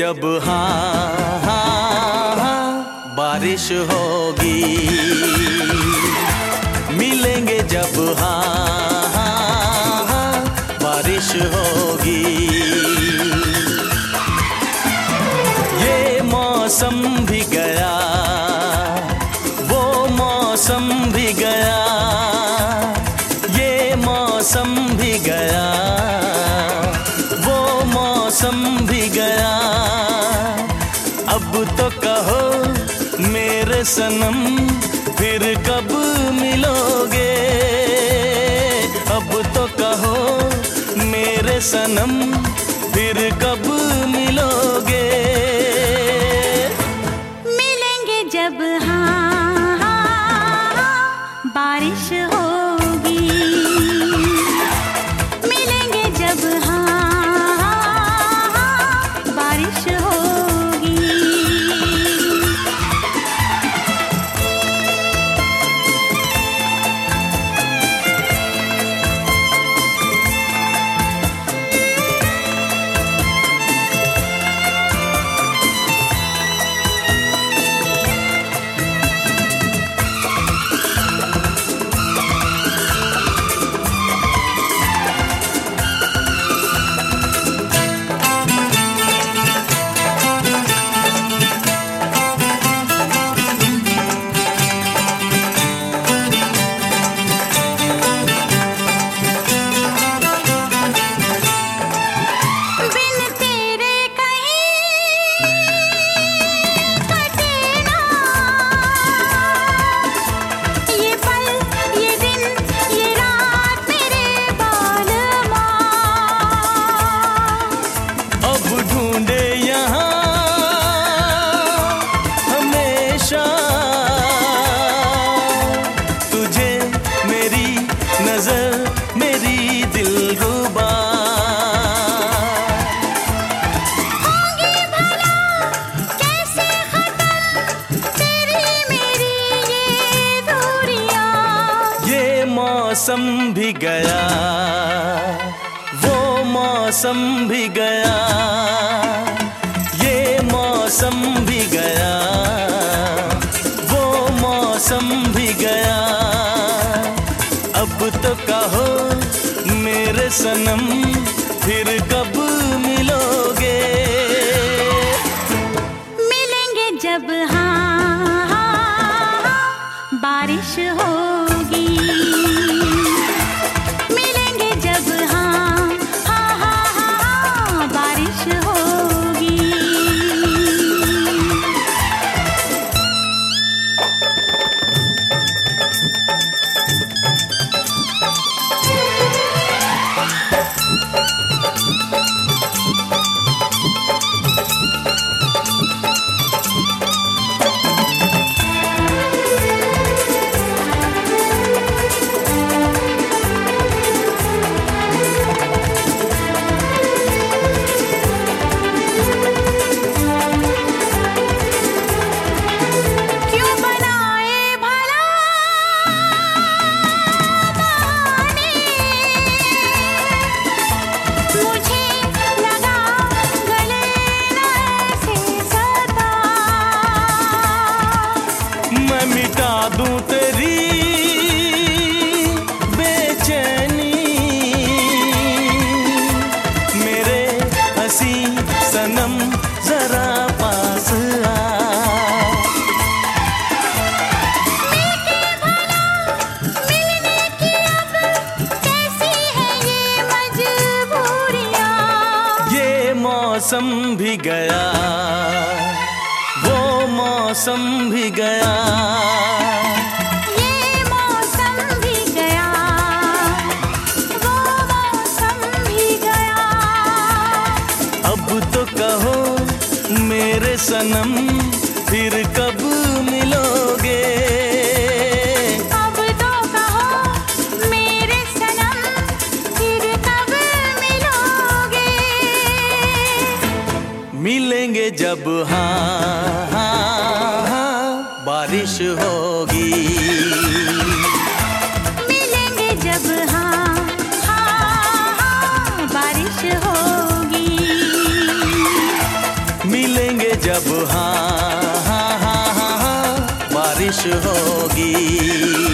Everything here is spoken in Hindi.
जब हाँ हाँ हाँ बारिश होगी, मिलेंगे जब हाँ हाँ हाँ बारिश होगी। ये मौसम भी गया, वो मौसम भी गया, ये मौसम भी गया, वो मौसम भी गया। अब तो कहो मेरे सनम फिर कब मिलोगे, अब तो कहो मेरे सनम फिर कब मिलोगे। मिलेंगे जब हाँ हाँ हाँ बारिश होगी, मिलेंगे जब हाँ हाँ हाँ बारिश होगी। मौसम भी गया, वो मौसम भी गया, ये मौसम भी गया, वो मौसम भी गया। अब तो कहो मेरे सनम फिर कब मिलोगे। मिलेंगे जब हाँ हाँ हाँ बारिश होगी, मिलेंगे जब हाँ हाँ हाँ हाँ बारिश होगी। मिटा दूं तेरी बेचैनी, मेरे हंसी सनम जरा पास आ। मिलने की अब कैसी है ये मजबूरियां। ये मौसम भी गया, वो मौसम भी गया, ये मौसम भी गया, वो मौसम भी गया। अब तो कहो मेरे सनम फिर कब मिलोगे। अब तो कहो मेरे सनम फिर कब मिलोगे। मिलेंगे जब हाँ हाँ हाँ बारिश होगी, मिलेंगे जब हाँ हाँ हाँ बारिश होगी। जब हाँ हाँ हाँ हाँ हाँ बारिश होगी।